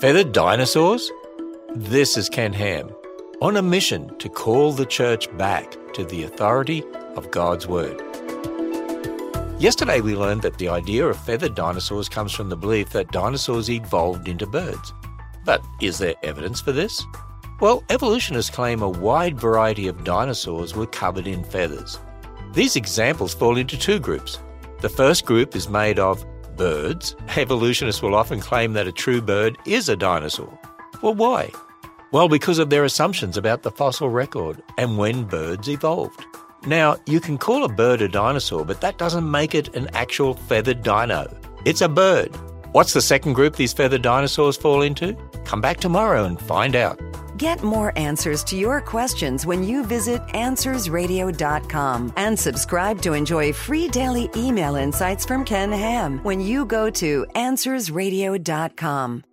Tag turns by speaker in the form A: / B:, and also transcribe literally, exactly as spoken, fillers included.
A: Feathered dinosaurs? This is Ken Ham, on a mission to call the church back to the authority of God's Word. Yesterday we learned that the idea of feathered dinosaurs comes from the belief that dinosaurs evolved into birds. But is there evidence for this? Well, evolutionists claim a wide variety of dinosaurs were covered in feathers. These examples fall into two groups. The first group is made of birds. Evolutionists will often claim that a true bird is a dinosaur. Well, why? Well, because of their assumptions about the fossil record and when birds evolved. Now, you can call a bird a dinosaur, but that doesn't make it an actual feathered dino. It's a bird. What's the second group these feathered dinosaurs fall into? Come back tomorrow and find out.
B: Get more answers to your questions when you visit answers radio dot com and subscribe to enjoy free daily email insights from Ken Ham when you go to answers radio dot com.